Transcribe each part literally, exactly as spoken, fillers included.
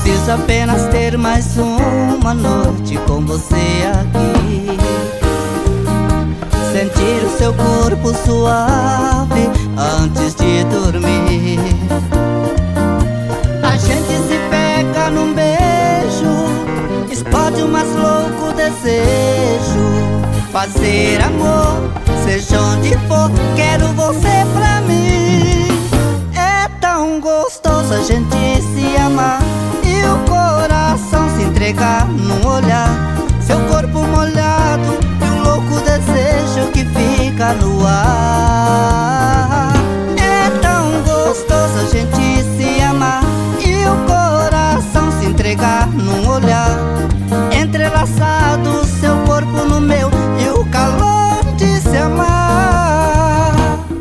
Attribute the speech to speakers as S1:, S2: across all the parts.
S1: Preciso apenas ter mais uma noite com você aqui, sentir o seu corpo suave antes de dormir. A gente se pega num beijo, explode um mais louco desejo. Fazer amor, seja onde for, quero você pra mim. É tão gostoso a gente se amar e o coração se entregar num olhar. Seu corpo molhado e um louco desejo que fica no ar. É tão gostoso a gente se amar e o coração se entregar num olhar. Entrelaçado seu corpo no meu e o calor de se amar.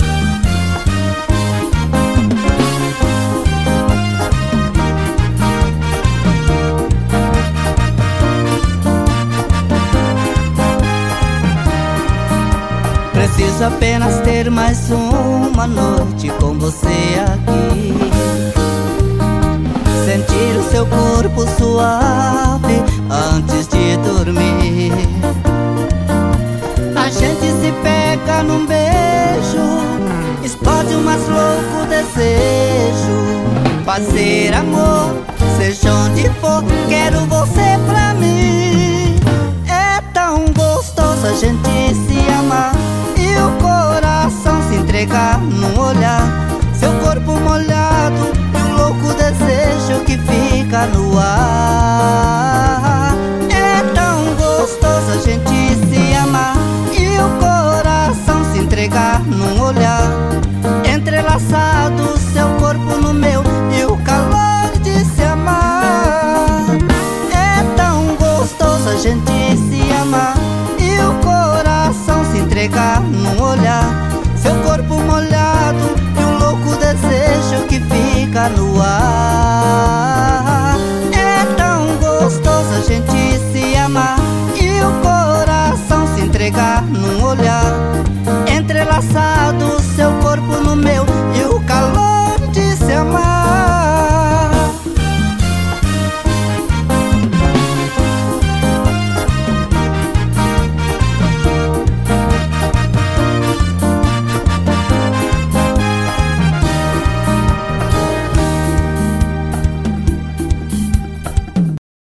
S1: Preciso apenas ter mais uma noite com você aqui, sentir o seu corpo suave antes de dormir. A gente se pega num beijo, explode um mais louco desejo. Fazer amor, seja onde for, quero você pra mim. É tão gostoso a gente se amar e o coração se entregar num olhar. Seu corpo molhado e um louco desejo que fica no ar. É tão gostoso a gente se amar e o coração se entregar num olhar. Entrelaçado seu corpo no meu e o calor de se amar. É tão gostoso a gente se amar e o coração se entregar num olhar. Seu corpo molhado e um louco desejo que fica no ar.